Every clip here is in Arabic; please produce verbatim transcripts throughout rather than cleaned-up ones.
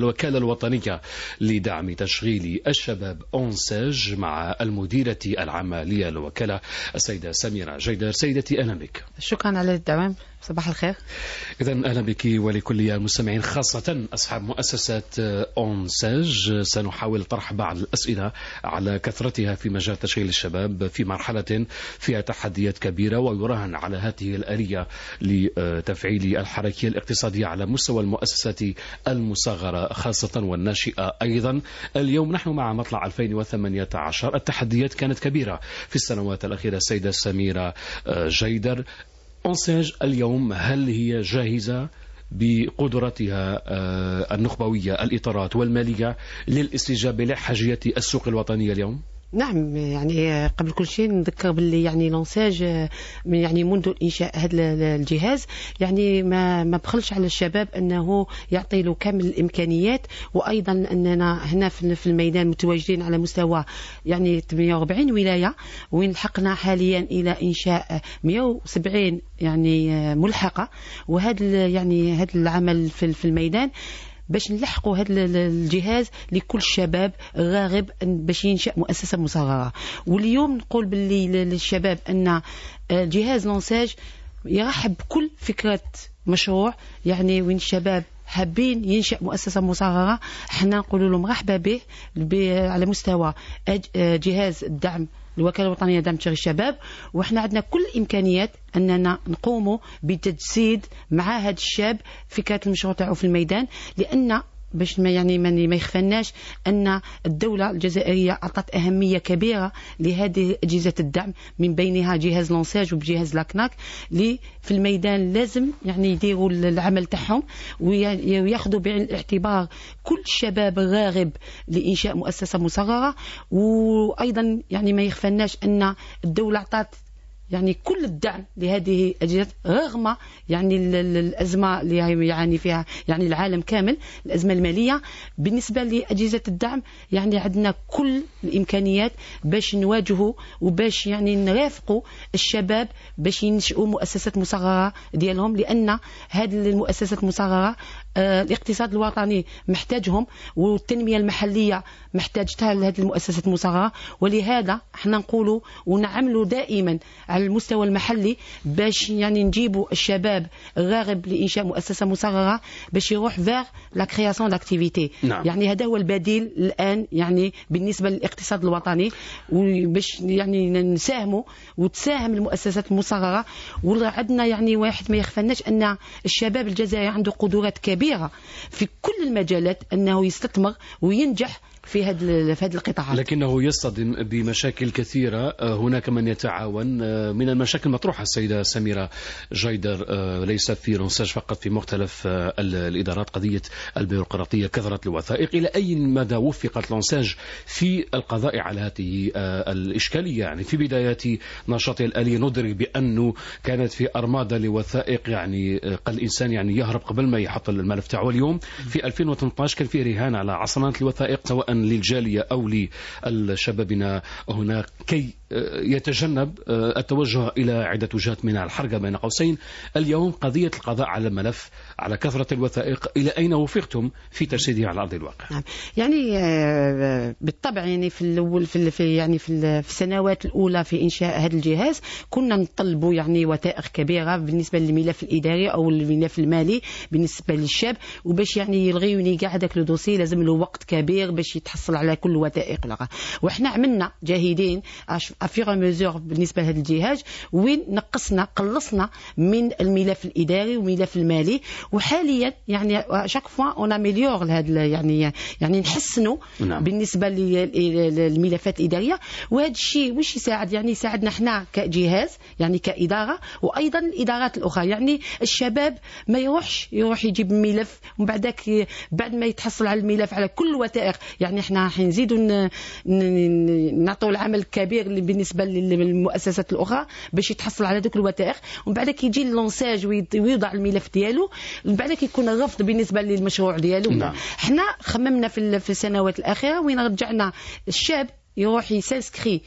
الوكالة الوطنية لدعم تشغيل الشباب أونساج مع المديرة العامة للوكالة السيدة سميرة جيدر. سيدتي أهلا بك. شكرا على الدعم. صباح الخير. إذا أهلا بك ولكل المستمعين خاصة أصحاب مؤسسة أونساج. سنحاول طرح بعض الأسئلة على كثرتها في مجال تشغيل الشباب في مرحلة فيها تحديات كبيرة، ويراهن على هذه الآلية لتفعيل الحركية الاقتصادية على مستوى المؤسسات المصغرة خاصة والناشئة أيضا. اليوم نحن مع مطلع ألفين وثمانية عشر، التحديات كانت كبيرة في السنوات الأخيرة. السيدة سميرة جيدر، أونساج اليوم هل هي جاهزة بقدرتها النخبوية الإطارات والمالية للاستجابة لحاجيات السوق الوطنية اليوم؟ نعم، يعني قبل كل شيء نذكر باللي يعني لونساج من يعني منذ إنشاء هذا الجهاز يعني ما ما بخلش على الشباب أنه يعطي له كامل الإمكانيات، وأيضا أننا هنا في الميدان متواجدين على مستوى يعني ثمانية وأربعين ولاية، وين لحقنا حاليا إلى إنشاء مئة وسبعين يعني ملحقة. وهذا يعني هذا العمل في الميدان باش نلحقوا هذا الجهاز لكل شباب راغب باش ينشأ مؤسسة مصغرة. واليوم نقول باللي للشباب أن جهاز لونساج يرحب بكل فكرة مشروع، يعني وين الشباب حابين ينشأ مؤسسة مصغرة احنا نقول لهم مرحبا به على مستوى جهاز الدعم الوكالة الوطنية لدعم تشغيل الشباب. وإحنا عندنا كل الإمكانيات أننا نقوم بتجسيد مع هذا الشاب فكرة المشروع تاعو في الميدان، لأن باش ما يعني ما يخفناش أن الدولة الجزائرية أعطت أهمية كبيرة لهذه أجهزة الدعم، من بينها جهاز لونساج وجهاز لاكناك، اللي في الميدان لازم يعني يديروا العمل تاعهم وياخذوا بعين الاعتبار كل شباب راغب لإنشاء مؤسسة مصغرة. وأيضا يعني ما يخفناش أن الدولة أعطت يعني كل الدعم لهذه الأجهزة رغم يعني الأزمة اللي يعني فيها يعني العالم كامل، الأزمة المالية. بالنسبة لأجهزة الدعم يعني عندنا كل الإمكانيات باش نواجهوا وباش يعني نرافقوا الشباب باش ينشئوا مؤسسات مصغرة ديالهم، لأن هذه المؤسسات المصغرة آه الاقتصاد الوطني محتاجهم، والتنمية المحلية محتاجتها لهذه المؤسسات المصغرة. ولهذا احنا نقولوا ونعملوا دائما على المستوى المحلي باش يعني نجيبوا الشباب الراغب لإنشاء مؤسسة مصغرة باش يروح فيغ لا كرياسيون داكتيفيتي. نعم. يعني هذا هو البديل الآن يعني بالنسبة للاقتصاد الوطني، وباش يعني نساهموا وتساهم المؤسسات المصغرة. وعندنا يعني واحد ما يخفناش أن الشباب الجزائري عنده قدرات كبيرة في كل المجالات أنه يستثمر وينجح في هذا في هذه القطاعات، لكنه يصطدم بمشاكل كثيرة. هناك من يتعاون. من المشاكل المطروحة السيدة سميرة جيدر ليس في لونساج فقط، في مختلف الإدارات، قضية البيروقراطية، كثرة الوثائق. إلى أي مدى وفقت لونساج في القضاء على هذه الإشكالية؟ يعني في بدايات نشاطه الآلي ندرك بأنه كانت في أرمادة لوثائق، يعني قال الإنسان يعني يهرب قبل ما يحط الملف تاعه. اليوم في ألفين وثمانية عشر كان في رهان على عصرنة الوثائق سواء للجالية أو لشبابنا هناك كي يتجنب التوجه إلى عدة وجهات من الحركة بين قوسين. اليوم قضية القضاء على الملف على كثرة الوثائق، إلى أين وفقتم في تجسيدها على أرض الواقع؟ نعم. يعني بالطبع يعني في الأول في يعني في السنوات الأولى في إنشاء هذا الجهاز كنا نطلبوا يعني وثائق كبيرة بالنسبة للملف الإداري أو الملف المالي بالنسبة للشاب، وباش يعني يلغي كاع هذاك لو دوسي لازم له وقت كبير باش يتحصل على كل وثائق لغا. وإحنا عملنا جاهدين افيغ ميزور بالنسبه لهذا الجهاز، وين نقصنا قلصنا من الملف الاداري والملف المالي. وحاليا يعني شاك فوا اون اميليور هذا يعني يعني نحسنوا نعم. بالنسبه للملفات الاداريه. وهذا الشيء واش يساعد؟ يعني يساعدنا احنا كجهاز يعني كاداره، وايضا الادارات الاخرى. يعني الشباب ما يروحش يروح يجيب ملف ومن بعدك بعد ما يتحصل على الملف على كل وثائق، يعني احنا حنزيدوا نعطوا العمل الكبير بالنسبه للمؤسسات الاخرى باش يتحصل على ذوك الوثائق، ومن بعد كيجي اللونساج ويوضع الملف ديالو، من بعد كيكون الرفض بالنسبه للمشروع ديالو. نعم. احنا خممنا في في السنوات الاخيره وين رجعنا الشاب يروح يسانسكري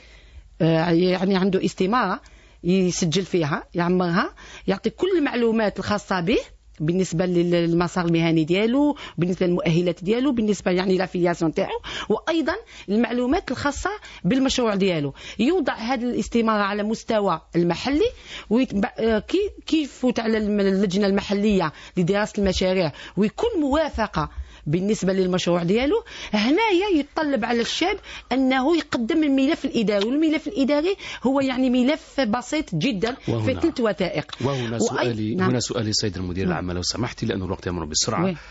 يعني عنده استماره يسجل فيها يعمرها، يعطي كل المعلومات الخاصه به بالنسبه للمسار المهني ديالو، بالنسبه للمؤهلات ديالو، بالنسبه يعني لافيلياسيون تاعو، وايضا المعلومات الخاصه بالمشروع ديالو. يوضع هذه الاستماره على مستوى المحلي، وكي كيفوت على اللجنه المحليه لدراسه المشاريع ويكون موافقه بالنسبة للمشروع ديالو. هنايا يتطلب على الشاب أنه يقدم الملف الإداري، والملف الإداري هو يعني ملف بسيط جدا في ثلاث وثائق. وهنا سؤالي نعم. هنا سؤالي سيد المدير العام لو سمحتي، لأن الوقت يمر بسرعة. وي.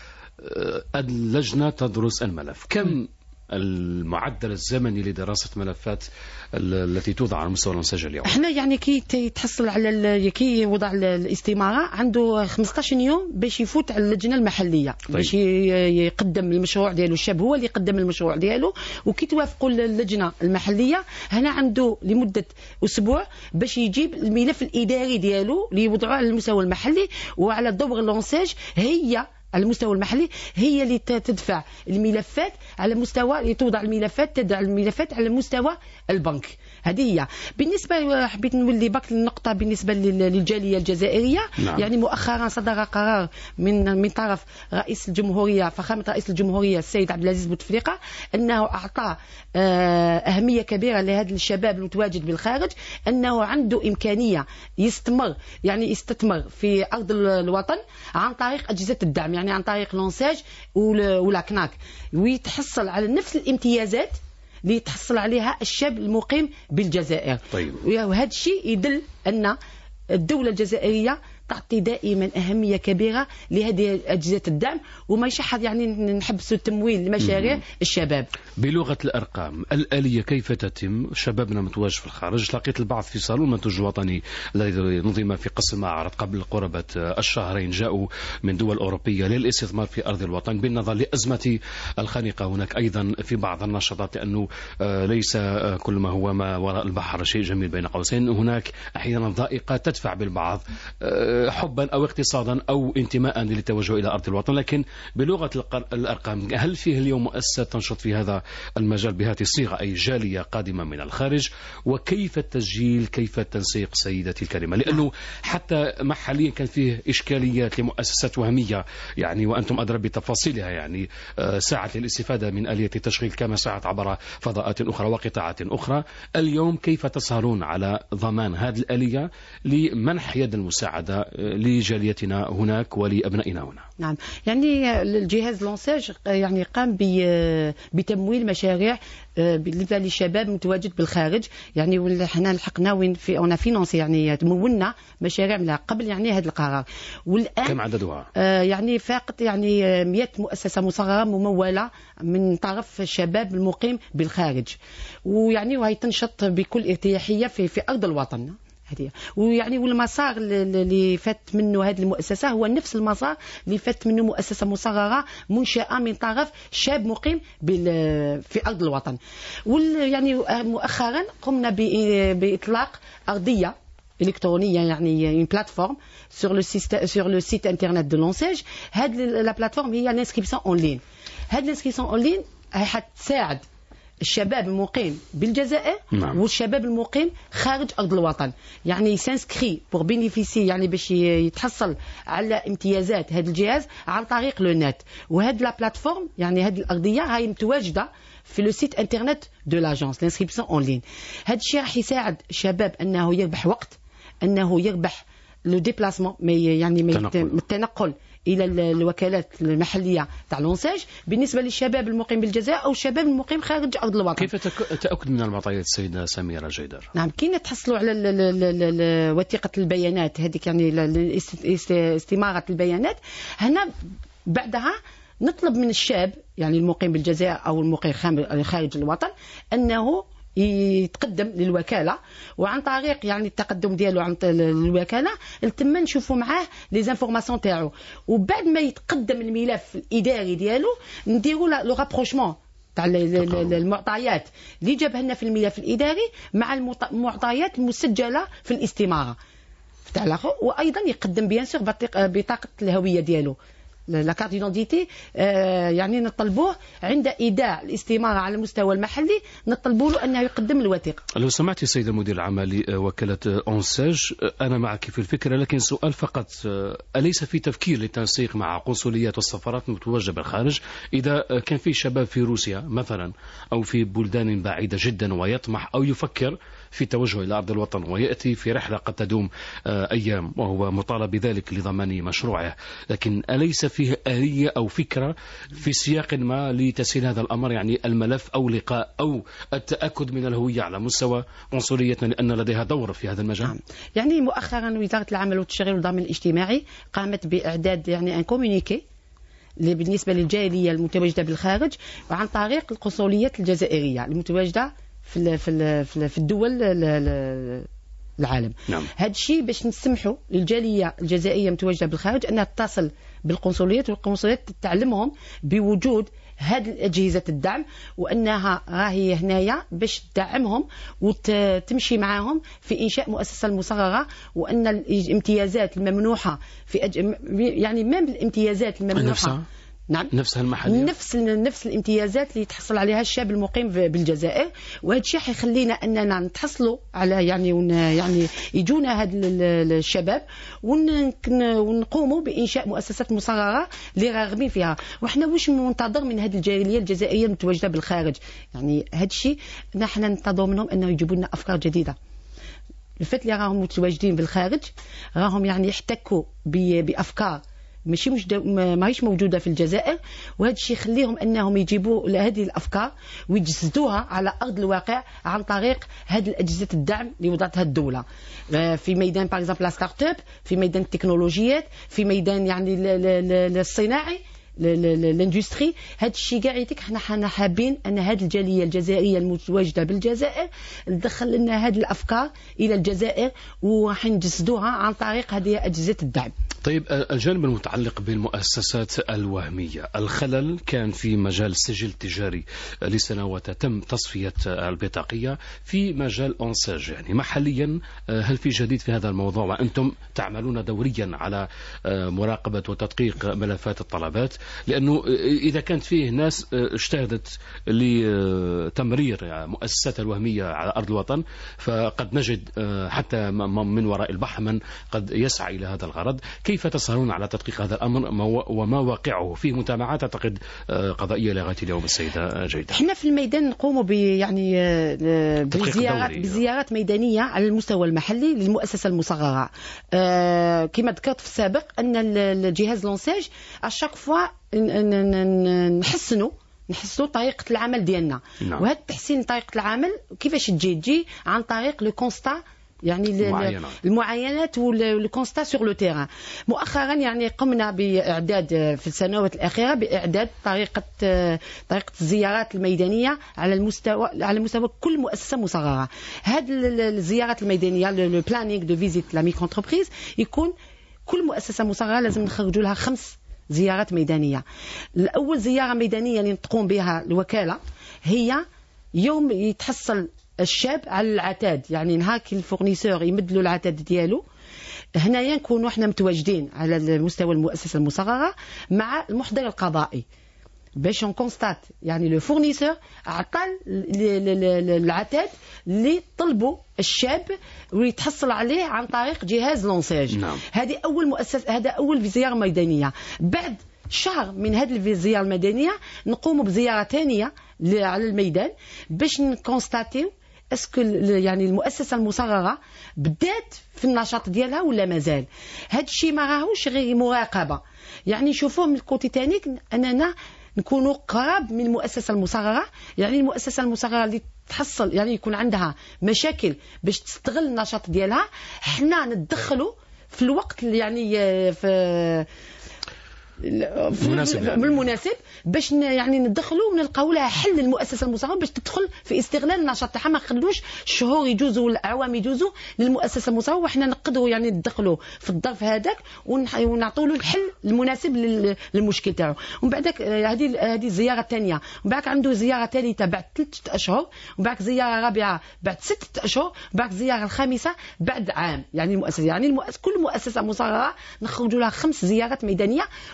اللجنة تدرس الملف، كم المعدل الزمني لدراسة ملفات التي توضع على مستوى الأنسجة اليوم؟ احنا يعني كي يتحصل على كي يوضع الاستمارة عنده خمسة عشر يوم باش يفوت على اللجنة المحلية. طيب. باش يقدم المشروع ديالو، الشاب هو اللي يقدم المشروع ديالو، وكي توافقوا اللجنة المحلية هنا عنده لمدة أسبوع باش يجيب الملف الإداري ديالو اللي يوضعوه على المستوى المحلي، وعلى دور اللونساج هي على المستوى المحلي هي اللي تدفع الملفات على مستوى، توضع الملفات تدع الملفات على مستوى البنك. هذه هي. بالنسبة حبيت نولي باك النقطة بالنسبة للجالية الجزائرية. نعم. يعني مؤخرا صدر قرار من من طرف رئيس الجمهورية، فخامة رئيس الجمهورية السيد عبد العزيز بوتفليقة، أنه أعطى أهمية كبيرة لهذا الشباب المتواجد بالخارج، أنه عنده إمكانية يستمر يعني يستثمر في أرض الوطن عن طريق أجهزة الدعم، يعني عن طريق لونساج ولا كناك، ويتحصل على نفس الامتيازات اللي يتحصل عليها الشاب المقيم بالجزائر. طيب. وهذا الشيء يدل أن الدولة الجزائرية تعطي دائما أهمية كبيرة لهذه أجهزة الدعم، وما يشحذ يعني نحبسوا تمويل لمشاريع الشباب. بلغة الأرقام، الآلية كيف تتم؟ شبابنا متواجد في الخارج، لقيت البعض في صالون المنتوج الوطني الذي نظم في قصر المعرض قبل قرابة الشهرين، جاءوا من دول أوروبية للاستثمار في أرض الوطن بالنظر لأزمة الخانقة. هناك أيضا في بعض النشاطات، لأنه ليس كل ما هو ما وراء البحر شيء جميل بين قوسين، هناك أحيانا ضائقة تدفع بالبعض حبا أو اقتصادا أو انتماء للتوجه إلى أرض الوطن. لكن بلغة الأرقام، هل فيه اليوم مؤسسات تنشط في هذا المجال بهذه الصيغة، أي جالية قادمة من الخارج؟ وكيف التسجيل، كيف التنسيق سيدتي الكريمة؟ لأنه حتى محليا كان فيه إشكاليات لمؤسسات وهمية، يعني وأنتم أدرى بتفاصيلها، يعني ساعة للاستفادة من آلية التشغيل كما ساعت عبر فضاءات أخرى وقطاعات أخرى. اليوم كيف تسهرون على ضمان هذه الآلية لمنح يد المساعدة لجاليتنا هناك ولأبنائنا هنا؟ نعم، يعني الجهاز لونساج يعني قام بتمويل مشاريع بالنسبه للشباب متواجد بالخارج، يعني حنا لحقنا وين في اون فينانسي، يعني تمولنا مشاريع من قبل يعني هذا القرار. والان كم عددها؟ آه يعني فاقط يعني مئة مؤسسه مصغره مموله من طرف الشباب المقيم بالخارج، ويعني وهي تنشط بكل ارتياحيه في في ارض الوطن. هذه ويعني والمسار اللي فات منه هذه المؤسسة هو نفس المسار اللي فات منه مؤسسة مصغرة منشأة من طرف شاب مقيم في أرض الوطن. ويعني مؤخرا قمنا بإطلاق أرضية إلكترونية، يعني une plateforme sur le site sur le site internet de Lonsage. هذه لا بلاتفورم هي الانسكريبسيون اون لين. هذه الانسكريبسيون اون لين حتساعد الشباب المقيم بالجزائر. نعم. والشباب المقيم خارج أرض الوطن، يعني سانسكري بور بينيفيسي، يعني باش يتحصل على امتيازات هذا الجهاز عن طريق لو نت. وهذه لا بلاتفورم يعني هذه الأرضية هاي متواجدة في لو سيت انترنت دو لاجونس لانسكريبسيون اون لين. هذا الشيء راح يساعد الشباب أنه يربح وقت، أنه يربح لو ديبلاسمون، يعني التنقل إلى الوكالات المحلية تاع لونساج بالنسبة للشباب المقيم بالجزائر أو الشباب المقيم خارج أرض الوطن. كيف تأكد من المعطيات السيدة سميرة جيدر؟ نعم، كي نتحصلوا على وثيقة البيانات هذيك، يعني استمارة البيانات، هنا بعدها نطلب من الشاب يعني المقيم بالجزائر أو المقيم خارج الوطن أنه يتقدم للوكالة، وعن طريق يعني التقدم ديالو عن الوكالة تم نشوفوا معاه لي زانفورماسيون تاعو، وبعد ما يتقدم الملف الإداري ديالو نديروا لو رابروشمون تاع المعطيات اللي جابها لنا في الملف الإداري مع المعطيات المسجلة في الاستمارة تاع الاخر، وايضا يقدم بيان سور بطاقة الهوية ديالو لا كارت ديدونتيتي يعني نطلبوه عند ايداع الاستماره على المستوى المحلي، نطلبوا له انه يقدم الوثيقه. لو سمعتي سيد المدير العام لوكاله أونساج، انا معك في الفكره، لكن سؤال فقط، اليس في تفكير للتنسيق مع قنصليات والسفارات المتواجده بالخارج؟ اذا كان في شباب في روسيا مثلا او في بلدان بعيده جدا ويطمح او يفكر في التوجه الى ارض الوطن وياتي في رحله قد تدوم ايام وهو مطالب بذلك لضمان مشروعه، لكن اليس فيه آلية أو فكرة في سياق ما لتسهيل هذا الأمر، يعني الملف أو لقاء أو التأكد من الهوية على مستوى قنصليتنا لأن لديها دور في هذا المجال؟ يعني مؤخرا وزارة العمل والتشغيل والضمان الاجتماعي قامت بإعداد يعني أن كومونيكي بالنسبة للجالية المتواجدة بالخارج وعن طريق القنصليات الجزائرية المتواجدة في في في الدول العالم. نعم. هذا الشيء باش نسمحوا للجاليه الجزائريه المتواجده بالخارج انها تتصل بالقنصليات، والقنصليات تعلمهم بوجود هذه الاجهزه الدعم وانها راهي هنايا باش تدعمهم وتمشي معاهم في انشاء مؤسسه المصغره، وان الامتيازات الممنوحه في أج... يعني ما الامتيازات الممنوحه نفسها نعم نفسها المحلية، نفس نفس الامتيازات اللي يتحصل عليها الشاب المقيم بالجزائر. وهذا الشيء حيخلينا اننا نتحصلوا على يعني ون يعني يجونا هاد الشباب ونقوموا بانشاء مؤسسات مصغره اللي راغبين فيها. وحنا واش ننتظر من هذه الجاليه الجزائريه المتواجده بالخارج؟ يعني هذا الشيء نحن ننتظر منهم انه يجيبوا لنا افكار جديده. الفات اللي راهم متواجدين بالخارج راهم يعني يحتكوا بافكار ماشي مش ماهيش موجوده في الجزائر، وهذا الشيء يخليهم انهم يجيبوا هذه الافكار ويجسدوها على ارض الواقع عن طريق هذه الاجهزه الدعم اللي وضعتها الدوله في ميدان باغ اكزومبل لا ستارت اب، في ميدان التكنولوجيات، في ميدان يعني الصناعي الاندستري. هذا الشيء كاع يتك حنا حنا حابين ان هذه الجاليه الجزائريه المتواجده بالجزائر تدخل لنا هذه الافكار الى الجزائر وحنجسدوها عن طريق هذه اجهزه الدعم. طيب، الجانب المتعلق بالمؤسسات الوهمية، الخلل كان في مجال السجل التجاري لسنوات تم تصفية البطاقية، في مجال أونساج يعني محليا هل في جديد في هذا الموضوع؟ وأنتم تعملون دوريا على مراقبة وتدقيق ملفات الطلبات، لأنه إذا كانت فيه ناس اجتهدت لتمرير مؤسسات الوهمية على أرض الوطن فقد نجد حتى من وراء البحر من قد يسعى إلى هذا الغرض. كيف تسهرون على تدقيق هذا الأمر وما واقعه؟ فيه متابعات أعتقد قضائية لغاية اليوم السيدة جيدة. احنا في الميدان نقوم ب يعني بزيارات بزيارات ميدانية على المستوى المحلي للمؤسسة المصغرة. أه كما ذكرت في السابق أن الجهاز لونساج اشاك فوا نحسنوا نحسنوا طريقة العمل ديالنا. نعم. وهذا تحسين طريقة العمل كيفاش تجي تجي عن طريق لو كونستا، يعني المعاينة. المعاينات والكونستا سور لو تيران. مؤخرا يعني قمنا باعداد في السنوات الاخيره باعداد طريقه طريقه الزيارات الميدانيه على المستوى على مستوى كل مؤسسه مصغره. هذه الزيارات الميدانيه لو بلانينغ دو فيزيت لا ميكرو انتربريز يكون كل مؤسسه مصغره لازم نخرجوا لها خمس زيارات ميدانيه. الاول زياره ميدانيه اللي تقوم بها الوكاله هي يوم يتحصل الشاب على العتاد، يعني نهار كي الفورنيسور يمد له العتاد ديالو هنايا نكونوا احنا متواجدين على مستوى المؤسسه المصغره مع المحضر القضائي باش نكونستات يعني لو فورنيسور عطى العتاد اللي طلبوا الشاب ويتحصل عليه عن طريق جهاز لونساج. نعم. هذه اول مؤسسه، هذا اول زياره ميدانيه. بعد شهر من هذه الزياره الميدانيه نقوم بزياره ثانيه على الميدان باش نكونستاتيو اسكو يعني المؤسسه المصغره بدات في النشاط ديالها ولا مازال. هذا الشيء ما راهوش غير مراقبه، يعني نشوفوه من الكوتي تاني اننا نكونوا قراب من المؤسسه المصغره. يعني المؤسسه المصغره اللي تحصل يعني يكون عندها مشاكل باش تستغل النشاط ديالها، حنا نتدخلوا في الوقت اللي يعني في مناسب يعني. بالمناسب باش يعني ندخلوا ونلقاو لها حل للمؤسسه المصغره باش تدخل في استغلال النشاط تاعها، ما نخلوش الشهور يجوزوا والاعوام يجوزوا للمؤسسه المصغره وحنا نقدروا يعني ندخلوا في الظرف هذاك ونعطوا له الحل المناسب للمشكل تاعو. ومن بعد هذه هذه الزياره الثانيه، ومن بعد عنده زياره ثالثه بعد ثلاثه اشهر، ومن بعد زياره رابعه بعد سته اشهر، ومن بعد زياره الخامسه بعد عام. يعني المؤسسه يعني المؤسسة كل مؤسسه مصغره نخرجوا لها خمس زيارات ميدانيه.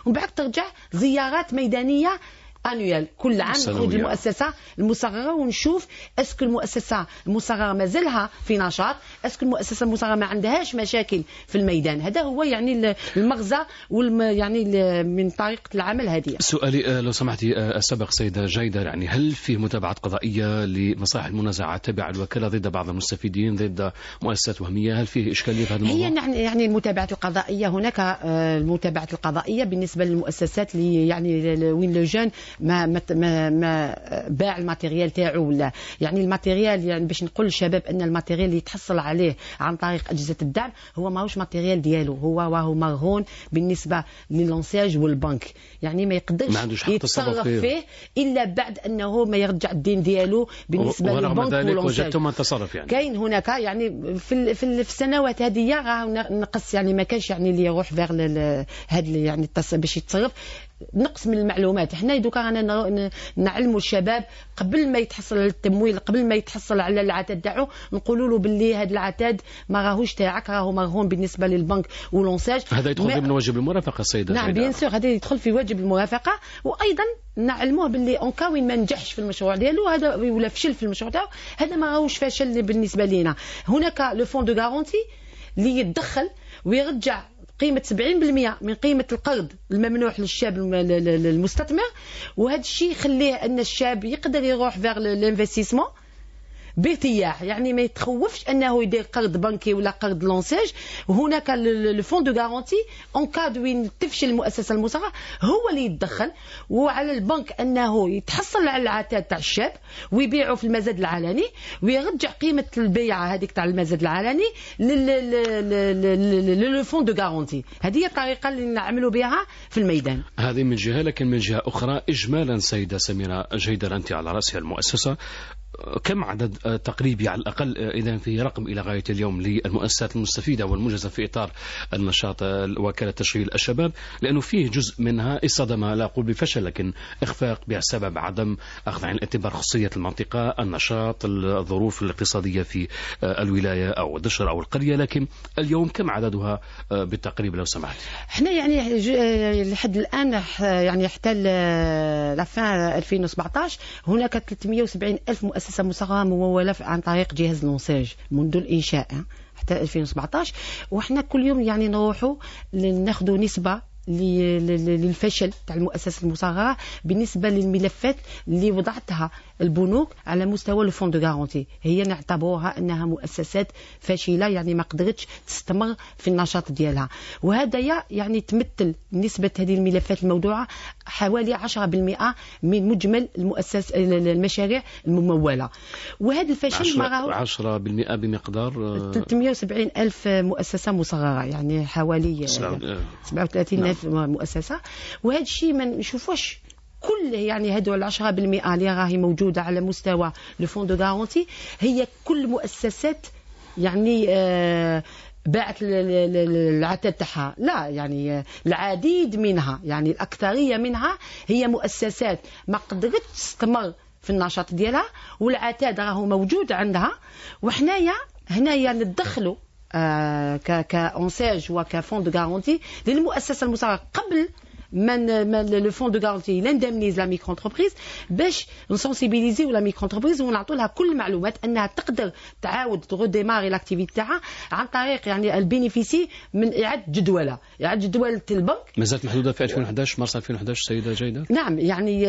ومن بعد ترجع زيارات ميدانية انويل كل عام نخرج المؤسسه المصغره ونشوف اسكو المؤسسه المصغره مازالها في نشاط، اسكو المؤسسه المصغره ما عندهاش مشاكل في الميدان. هذا هو يعني المغزى والم يعني من طريقه العمل هذه. سؤالي لو سمحتي السابق سيده جيدر، يعني هل في متابعه قضائيه لمصالح المنازعات تبع الوكاله ضد بعض المستفيدين ضد مؤسسات وهميه؟ هل فيه اشكاليه في هذا الموضوع؟ هي يعني المتابعه القضائيه، هناك المتابعه القضائيه بالنسبه للمؤسسات اللي يعني وين لو جون ما ما ما باع الماتيريال تاعو ولا يعني الماتيريال، يعني باش نقول للشباب ان الماتيريال اللي يتحصل عليه عن طريق اجهزه الدعم هو ماهوش ماتيريال ديالو، هو وهو مرهون بالنسبه للونساج والبنك، يعني ما يقدرش يتصرف فيه. فيه الا بعد انه ما يرجع الدين ديالو بالنسبه للبنك والونساج. تصرف يعني كاين هناك يعني في في السنوات هذه راه نقص، يعني ما كانش يعني اللي يروح فيغ هذا يعني باش يتصرف، نقص من المعلومات. احنا دوكا رانا نعلموا الشباب قبل ما يتحصل على التمويل، قبل ما يتحصل على العتاد تاعو، نقولوا له باللي هذا العتاد ما راهوش تاعك، راهو مرهون بالنسبه للبنك ولونساج. هذا يدخل ضمن واجب المرافقه السيده. نعم بيان سور هذا يدخل في واجب المرافقه، وايضا نعلموه باللي اون كا وين ما نجحش في المشروع ديالو هذا ولا فشل في المشروع تاعو، هذا ما راهوش فشل بالنسبه لينا. هناك لو فون دو غارونتي اللي يتدخل ويرجع قيمة سبعين بالمئة من قيمة القرض الممنوح للشاب المستثمر، وهذا الشيء يخليه أن الشاب يقدر يروح فيغ الانفستيسمون بارتياح، يعني ما يتخوفش انه يدير قرض بنكي ولا قرض لونساج. وهناك الفون دو غارونتي اون كاد وين تفشل المؤسسه المصغره هو اللي يتدخل، وعلى البنك انه يتحصل على العتاد تاع الشاب ويبيعه في المزاد العلني ويرجع قيمه البيعه هذيك تاع المزاد العلني للفون دو غارونتي. هذه هي الطريقه اللي نعملوا بها في الميدان. هذه من جهه، لكن من جهه اخرى اجمالا سيده سميره جيدر، انت على راس المؤسسه، كم عدد تقريبي على الأقل إذا في رقم إلى غاية اليوم للمؤسسات المستفيدة والمنجزة في إطار النشاط وكالة تشغيل الشباب؟ لأنه فيه جزء منها اصطدم لا أقول بفشل لكن إخفاق بسبب عدم أخذ عين الاعتبار خصوصية المنطقة، النشاط، الظروف الاقتصادية في الولاية أو الدشر أو القرية. لكن اليوم كم عددها بالتقريب لو سمحت؟ احنا يعني لحد الآن يعني حتى لفان ألفين وسبعطاش هناك ثلاثمئة وسبعين ألف مؤسسة مصغرة ممولة عن طريق جهاز لونساج منذ الإنشاء حتى ألفين وسبعطاش. وإحنا كل يوم يعني نروحوا ناخذوا نسبة للفشل تاع المؤسسة المصغرة بالنسبة للملفات اللي وضعتها البنوك على مستوى الفون دو غارونتي. هي نعتبروها أنها مؤسسات فاشلة، يعني ما قدرتش تستمر في النشاط ديالها، وهذا يعني تمثل نسبة هذه الملفات الموضوعة حوالي عشرة بالمئة من مجمل المؤسس المشاريع الممولة. وهذا الفشل ما راهو عشرة بالمئة بمقدار ثلاثمئة وسبعين ألف مؤسسة مصغرة، يعني حوالي سبعة وثلاثين ألف مؤسسة. وهذا الشيء ما نشوفوش كل يعني هذو العشرة بالمئة اللي راهي موجودة على مستوى الفون دو غارونتي هي كل مؤسسات يعني آه باعت العتاد تاعها، لا يعني العديد منها يعني الأكثرية منها هي مؤسسات ما قدرت تستمر في النشاط ديالها والعتاد راهو موجود عندها. وحنايا هنايا ندخلوا آه كأنساج وكفون دو غارونتي للمؤسسة المصغرة قبل من لو فون دو غارونتي لاندمنيز لا ميكرو انتربريز باش نسونسيبيليزيو لا ميكرو انتربريز ونعطوا لها كل المعلومات انها تقدر تعاود تغوديماري لاكتيفيتي تاعها عن طريق يعني البينيفيسي من اعاده جدوله اعاده جدوله البنك. مازالت محدوده في ألفين وأحد عشر مارس ألفين وأحد عشر سيده جيدة. نعم يعني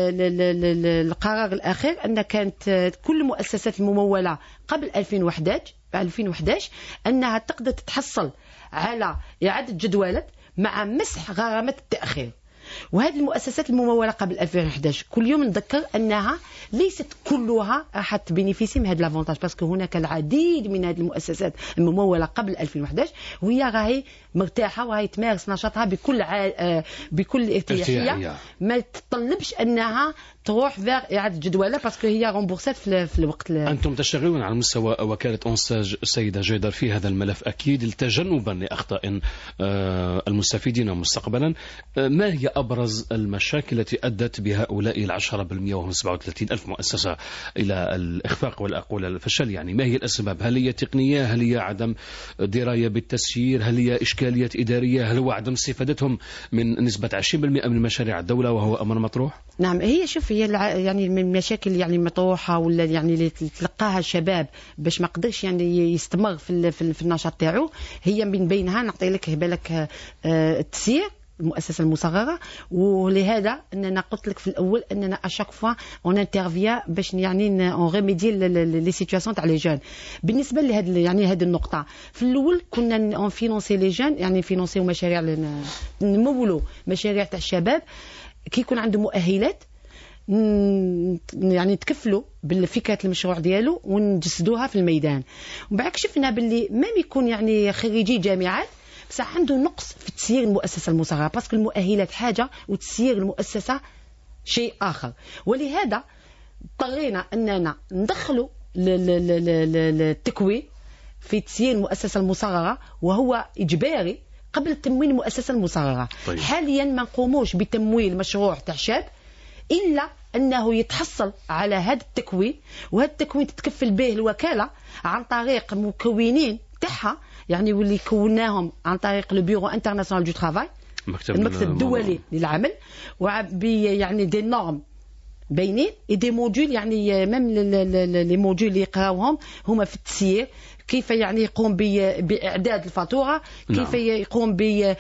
القرار الاخير ان كانت كل المؤسسات المموله قبل ألفين وأحد عشر انها تقدر تتحصل على اعاده جدوله مع مسح غرامات التأخير. وهذه المؤسسات الممولة قبل ألفين وأحد عشر كل يوم نذكر أنها ليست كلها راح تبينيفيسي من هذا لافونتاج، باسكو هناك العديد من هذه المؤسسات الممولة قبل ألفين وأحد عشر وهي راهي مرتاحة وهي تمارس نشاطها بكل ع... بكل ارتياحية، ما تطلبش أنها تروح فيغ إعادة جدولة باسكو هي رومبورسات في, في الوقت ل... أنتم تشتغلون على مستوى وكالة أنساج سيدة جيدر في هذا الملف أكيد تجنبا لأخطاء المستفيدين مستقبلا. ما هي أبرز المشاكل التي أدت بهؤلاء العشرة بالمئة وهم سبعة وثلاثين ألف مؤسسة إلى الإخفاق ولا أقول الفشل؟ يعني ما هي الأسباب؟ هل هي تقنية؟ هل هي عدم دراية بالتسيير؟ هل هي إشكال إشكاليات إدارية؟ هل هو عدم استفادتهم من نسبة عشرين بالمئة من مشاريع الدولة وهو أمر مطروح؟ نعم، هي شوف هي يعني من المشاكل يعني مطروحة ولا يعني اللي تلقاها الشباب باش ما قدرش يعني يستمر في في النشاط تاعو. هي من بينها نعطي لك بالك التسيير المؤسسة المصغرة، ولهذا أننا قلت لك في الأول أننا أشاك فوا اون انترفيا باش يعني اون ريميدي لي سيتواسيون تاع لي جون. بالنسبة لهذه يعني هذه النقطة في الأول كنا اون فينونسي لي جون، يعني فينونسيو مشاريع نمولوا مشاريع تاع الشباب كي يكون عنده مؤهلات يعني تكفلوا بالفكرة المشروع ديالو ونجسدوها في الميدان. ومن بعد شفنا باللي ما يكون يعني خريجي جامعات بصح عنده نقص في تسيير المؤسسة المصغرة، باسكو المؤهلات حاجة وتسيير المؤسسة شيء آخر. ولهذا اضطرينا أننا ندخلوا التكوين في تسيير المؤسسة المصغرة وهو إجباري قبل تمويل المؤسسة المصغرة. طيب. حاليا ما نقوموش بتمويل مشروع تاع شاب إلا أنه يتحصل على هذا التكوين، وهذا التكوين تتكفل به الوكالة عن طريق مكونين تاعها، يعني واللي كوناهم عن طريق لو بيرو انترناسيونال دو ترافاي، المكتب الدولي للعمل، وبي يعني دي نورم بينين دي موديول، يعني ميم لي موديول اللي يقراوهم هما في التسيير، كيف يعني يقوم بإعداد الفاتورة، كيف نعم. يقوم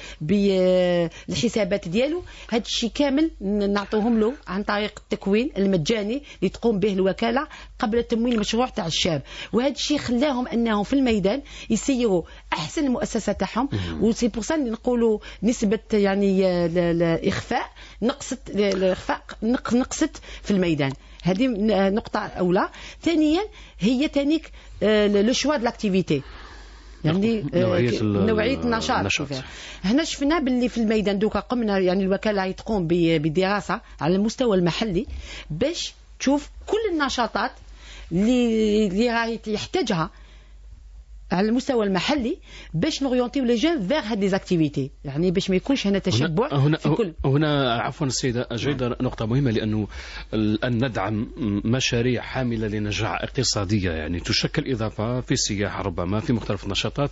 بالحسابات ديالو. هذا الشيء كامل نعطوهم له عن طريق التكوين المجاني اللي تقوم به الوكالة قبل تمويل المشروع تاع الشاب. وهذا الشيء خلاهم أنهم في الميدان يسيروا أحسن المؤسسة تاعهم، وسي بور سا نقولوا نسبة يعني الإخفاء نقصت الإخفاء نقصت في الميدان. هذه نقطة أولى. ثانيا هي تانيك لو شوا د لاكتيفيتي، يعني نوعية, نوعية النشاط. هنا شفنا باللي في الميدان دوكا قمنا يعني الوكالة تقوم بدراسة على المستوى المحلي باش تشوف كل النشاطات اللي اللي راهي يحتاجها على المستوى المحلي باش نوريونتيو لي جون فيغ هاد لي زاكتيفيتي، يعني باش ما يكونش هنا تشبع هنا في كل. هنا عفوا السيدة جيدة، نقطة مهمة، لأنه أن ندعم مشاريع حاملة لنجاح اقتصادية يعني تشكل إضافة في السياحة ربما في مختلف النشاطات.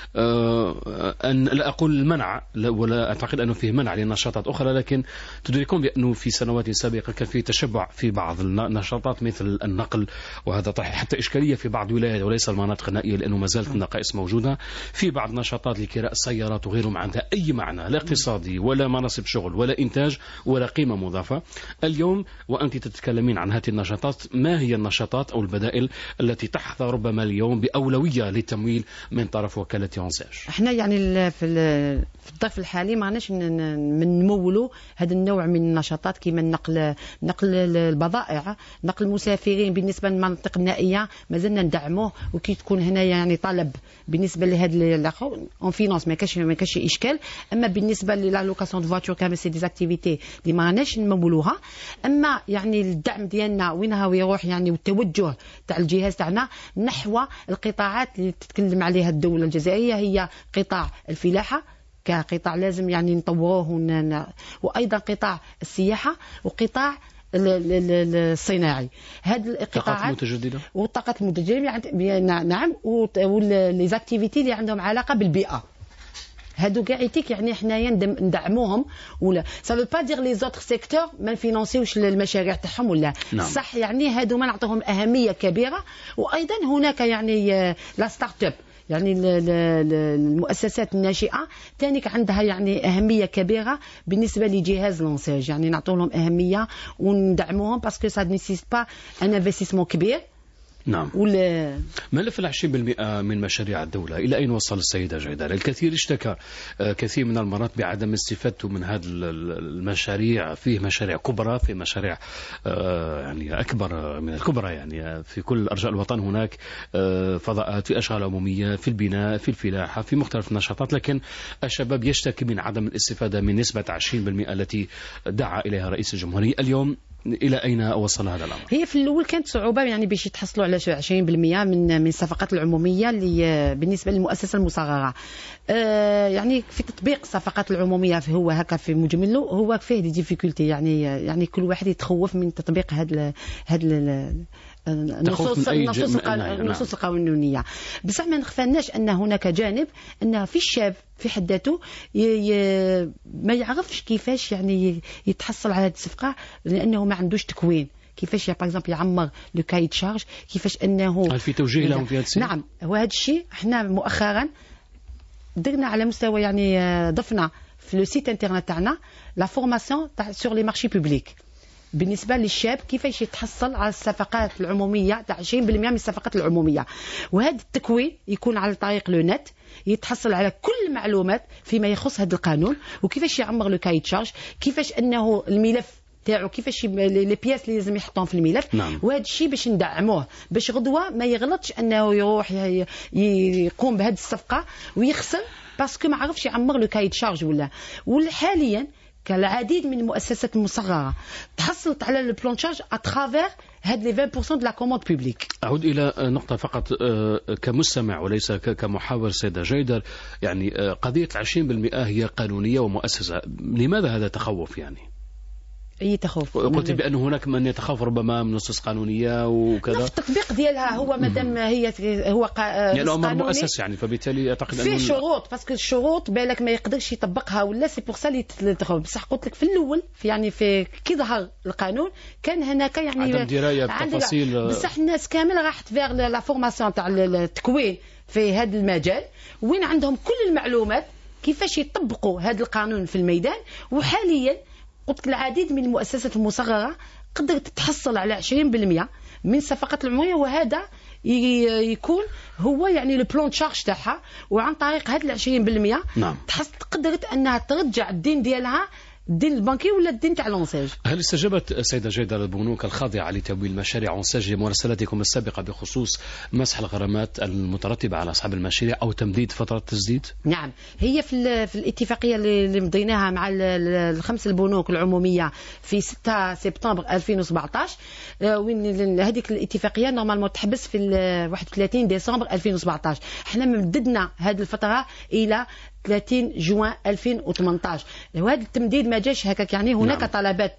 أن لا أقول المنع ولا أعتقد أنه فيه منع لنشاطات أخرى، لكن تدركون بأنه في سنوات سابقة كان في تشبع في بعض النشاطات مثل النقل، وهذا طرح حتى إشكالية في بعض الولايات وليس المناطق النائية، لأنه ما زالت النقائص موجودة في بعض نشاطات لكراء السيارات وغيره ما عندها أي معنى لا اقتصادي ولا مناصب شغل ولا إنتاج ولا قيمة مضافة. اليوم وأنت تتكلمين عن هذه النشاطات، ما هي النشاطات أو البدائل التي تحظى ربما اليوم بأولوية للتمويل من طرف وكالة أونساج؟ احنا يعني في في الظرف الحالي ما عندناش نمولوا هذا النوع من النشاطات كيما النقل نقل البضائع، نقل المسافرين. بالنسبة للمناطق النائية ما زلنا ندعموه، وكي تكون هنا يعني طلب بالنسبة لهذا الاخر اون فينانس ما كاش ما كاش اشكال. اما بالنسبة لا لوكاسيون دو فواتور كامل سي دي زاكتيفيتي اللي ما عندناش نمولوها. اما يعني الدعم ديالنا وين هو يروح يعني، والتوجه تاع الجهاز تاعنا نحو القطاعات اللي تتكلم عليها الدولة الجزائرية، هي قطاع الفلاحة كقطاع لازم يعني نطوروه، وأيضا قطاع السياحة وقطاع الصناعي. هذه القطاعات المتجددة والطاقات المتجددة نعم، وليزاكتيفيتي اللي عندهم علاقة بالبيئة. هادو كاع يتيك يعني حنايا ندعموهم، ولا سا فو با دير لي زوتر سيكتور ما نفينونسيوش المشاريع تاعهم ولا نعم. صح، يعني هادو ما نعطوهم أهمية كبيرة. وأيضا هناك يعني لا ستارت اب، يعني المؤسسات الناشئة تانيك عندها يعني أهمية كبيرة بالنسبة لجهاز لونساج، يعني نعطوا لهم أهمية وندعموهم باسكو سا نيسيس با ان انفستيسمون كبير. نعم. ملف العشرين بالمئة من مشاريع الدولة إلى أين وصل السيدة جيدة؟ الكثير اشتكى كثير من المرات بعدم استفادته من هذه المشاريع. فيه مشاريع كبرى، في مشاريع يعني أكبر من الكبرى، يعني في كل أرجاء الوطن هناك فضاءات في أشغال عمومية، في البناء، في الفلاحة، في مختلف النشاطات، لكن الشباب يشتكي من عدم الاستفادة من نسبة عشرين بالمئة التي دعا إليها رئيس الجمهورية. اليوم إلى أين وصل هذا الأمر؟ هي في الأول كانت صعوبة يعني باش يتحصلوا على عشرين بالمئة من من الصفقات العمومية اللي بالنسبة للمؤسسة المصغرة. آه يعني في تطبيق الصفقات العمومية هو هكا في مجمله هو فيه دي ديفيكولتي، يعني يعني كل واحد يتخوف من تطبيق هذا هذا النصوص النصوص القانونية. بصح ما نخفناش أن هناك جانب أن في الشاب في حد ذاته ما يعرفش كيفاش يعني يتحصل على هذه الصفقة، لأنه ما عندوش تكوين كيفاش باغ اكزومبل يعمر لو كاي تشارج، كيفاش انه هل في توجيه لهم في هذا الشيء؟ نعم، وهذا الشيء احنا مؤخرا درنا على مستوى يعني ضفنا في لو سيت انترنت تاعنا لا فورماسيون تاع سور لي مارشي بوبليك بالنسبه للشاب كيفاش يتحصل على الصفقات العموميه تاع عشرين بالمئة من الصفقات العموميه، وهذا التكوين يكون على طريق لو نت، يتحصل على كل المعلومات فيما يخص هذا القانون وكيفاش يعمر لو كاي تشارج، كيفاش انه الملف تاعو كيفاش لي بياس اللي لازم يحطهم في الملف. نعم. وهذا الشيء باش ندعموه باش غدوه ما يغلطش انه يروح يقوم بهذه الصفقه ويخسر باسكو ما عرفش يعمر لو كاي تشارج. ولا وحاليا كالعديد من المؤسسات المصغره تحصلت على لو بلان تشارج اترافير هاد لي عشرين بالمئة de la commande publique. أعود إلى نقطة فقط كمستمع وليس كمحاور سيدة جيدر، يعني قضية عشرين بالمئة هي قانونية ومؤسسة، لماذا هذا تخوف يعني؟ اي تخوف؟ قلت بأن هناك من يتخوف ربما من نصوص قانونية وكذا. التطبيق ديالها هو مادام هي هو قا... يعني أمر مؤسس يعني، فبالتالي أعتقد في شروط، باسكو الشروط بالك ما يقدرش يطبقها ولا سي بور سا اللي تخوف. بصح قلت لك في الأول في يعني في كي ظهر القانون كان هناك يعني عدم دراية بتفاصيل، بصح الناس كامل راحت فيغ لا فورماسيون تاع التكوين في هذا المجال وين عندهم كل المعلومات كيفاش يطبقوا هذا القانون في الميدان. وحاليا قلت العديد من المؤسسات المصغرة قدرت تتحصل على عشرين بالمئة من الصفقات العمومية، وهذا يكون هو يعني لو بلان تشارج تاعها، وعن طريق هذا عشرين بالمئة نعم. قدرت انها ترجع الدين ديالها الدين البنكي ولا الدين تاع لونساج. هل استجابت السيدة جيدة البنوك الخاضعة لتمويل مشاريع لونساج لمراسلاتكم السابقة بخصوص مسح الغرامات المترتبة على أصحاب المشاريع أو تمديد فترة التسديد؟ نعم، هي في في الاتفاقية اللي مضيناها مع الخمس البنوك العمومية في ستة سبتمبر ألفين وسبعطاش، وين هذيك الاتفاقية نورمالمون تحبس في واحد وثلاثين ديسمبر ألفين وسبعطاش. احنا مددنا هذه الفترة إلى ثلاثين جوان ألفين وثمانطاش، وهذا التمديد ما جاش هكاك يعني هناك نعم. طلبات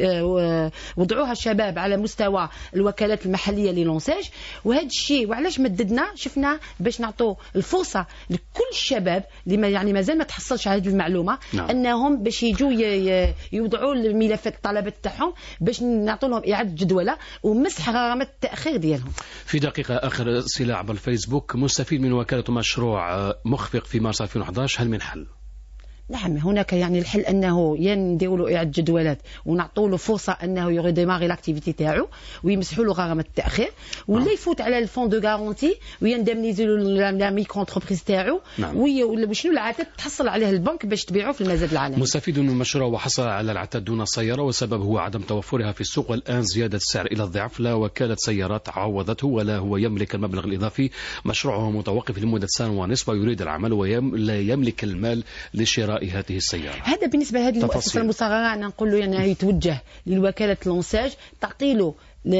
وضعوها الشباب على مستوى الوكالات المحلية للونساج، وهذا الشيء وعلاش مددنا شفنا باش نعطوا الفرصة لكل الشباب اللي ما يعني مازال ما تحصلش على هذه المعلومة نعم. انهم باش يجوا يوضعوا الملفات الطلبات تاعهم باش نعطوا لهم إعادة جدولة ومسح غرامات التأخير ديالهم. في دقيقة آخر أسئلة عبر الفيسبوك، مستفيد من وكالة مشروع مخفق في مارس ألفين وأحد عشر، هل من حل؟ نعم، هناك يعني الحل انه ينديروا له اعاده جدولات ونعطوا له فرصه انه يريديماري لاكتيفيتي تاعو ويمسحوا له غرامه التاخير، ولا يفوت على الفون دو غارونتي ويندمنيزي لا ميكرو انتربريز تاعو وشنو العتاد تحصل عليه البنك باش تبيعه في المزاد العالمي. مستفيد من المشروع وحصل على العتاد دون سياره والسبب هو عدم توفرها في السوق، والان زياده السعر الى الضعف، لا وكاله سيارات عوضته ولا هو يملك المبلغ الاضافي، مشروعه متوقف لمده سنه ونصف ويريد العمل ولا يملك المال لشراء هذه السيارة. هذا بالنسبة لهذه المؤسسة المصغرة أنا نقول له يعني يتوجه للوكالة لونساج تعطي له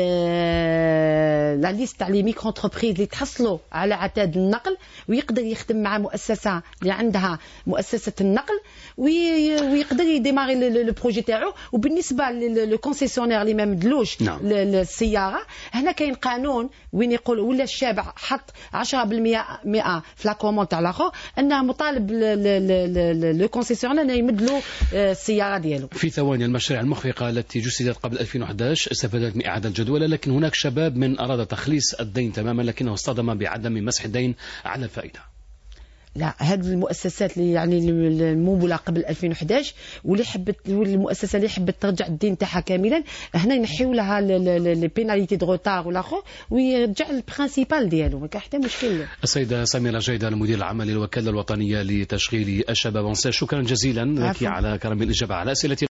لا ليست تاع لي ميكرو انتربريز اللي تحصلوا على عتاد النقل ويقدر يخدم مع مؤسسة اللي عندها مؤسسة النقل ويقدر يديماري لو بروجي تاعو. وبالنسبة للو كونسيسيونير اللي ما مدلوش نعم. السيارة هنا كاين قانون وين يقول ولا الشاب حط عشرة بالمئة في لا كوموند تاع الاخر انه مطالب لو كونسيسيونير انه يمدلو السيارة ديالو. في ثواني، المشاريع المخفقة التي جسدت قبل ألفين وأحد عشر استفادت من إعادة الجدولة، لكن هناك شباب من أراد تخليص الدين تماما لكنه اصطدم بعدم مسح الدين على الفائدة. لا، هذه المؤسسات اللي يعني الموبولة قبل ألفين وأحد عشر واللي حبت والمؤسسة اللي حبت ترجع الدين تاعها كاملا هنا ينحيوا لها لي بيناليتي دو روتار والاخر ويرجع البرينسيبال ديالو، ما كاين حتى مشكل. السيدة سميرة جيدة المدير العام للوكالة الوطنية لتشغيل الشباب، شكرا جزيلا لك على كرم الإجابة على أسئلتي.